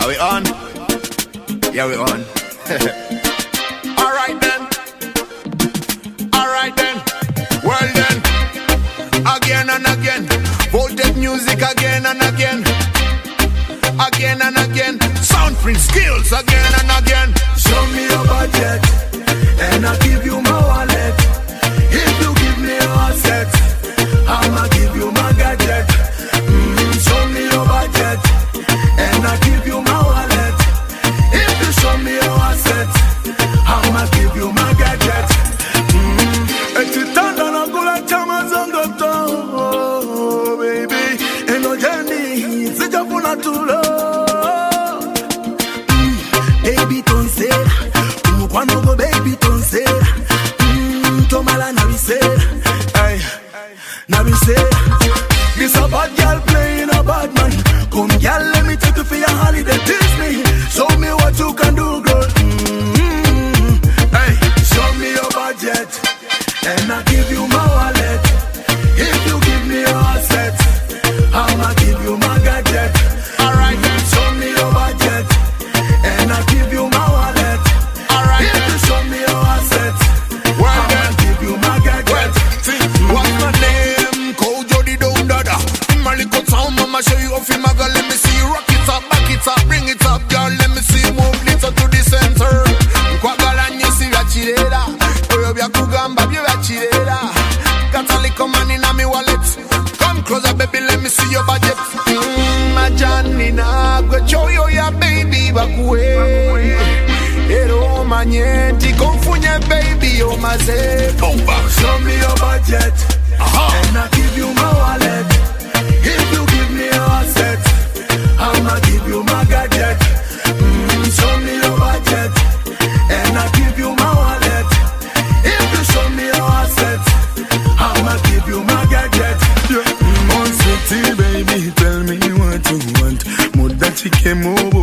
Are we on? Yeah, we on. Alright then. Alright then. Well then. Again and again. Voltage music again and again. Again and again. Soundprint skills again and again. Show me your budget and I'll give you my wallet. If you give me your asset, I'ma give you my gadget. Show me your budget and I'll give you my wallet. If you show me your asset, I'ma give you my gadget. Etitanda na kula chama zongoto, baby. Eno jeni, sijafuna tulo. Baby don't say, umukwano go baby don't say. Tomala na we say, ay, na we say. This a bad girl playing a bad man. Come girl, let me take you for your holiday. Teach me, show me what you can do, girl. Hey, show me your budget, and I'll give you my wallet. If you give me your asset, I'ma give you my gadget. Alright then. Show me your budget, and I'll give you my wallet. Alright if then. you show me your asset, Well I'ma then. give you my gadget. Well, see, what's my name? Kojo the Down Dada. Maliko Town, mama show you off in Maga. Let me see you rock it up, back it up, bring it up, girl. Let me see you move little to the center. Kwagalanyi si vachirera. Oyo bya kugamba bya vachirera. Got a little money in my wallet. Come closer, baby, let me see your budget. Majanina, go show you your baby bakwe. Ero manyenti, konfunye baby, oh maze. Show me your budget, and I'll give you my wallet. If you give me your asset, I'ma give you my gadget. Show me your budget, and I'll give you my wallet. If you show me your asset, I'ma give you my gadget. On city, baby, tell me what you want. Muda chike mubo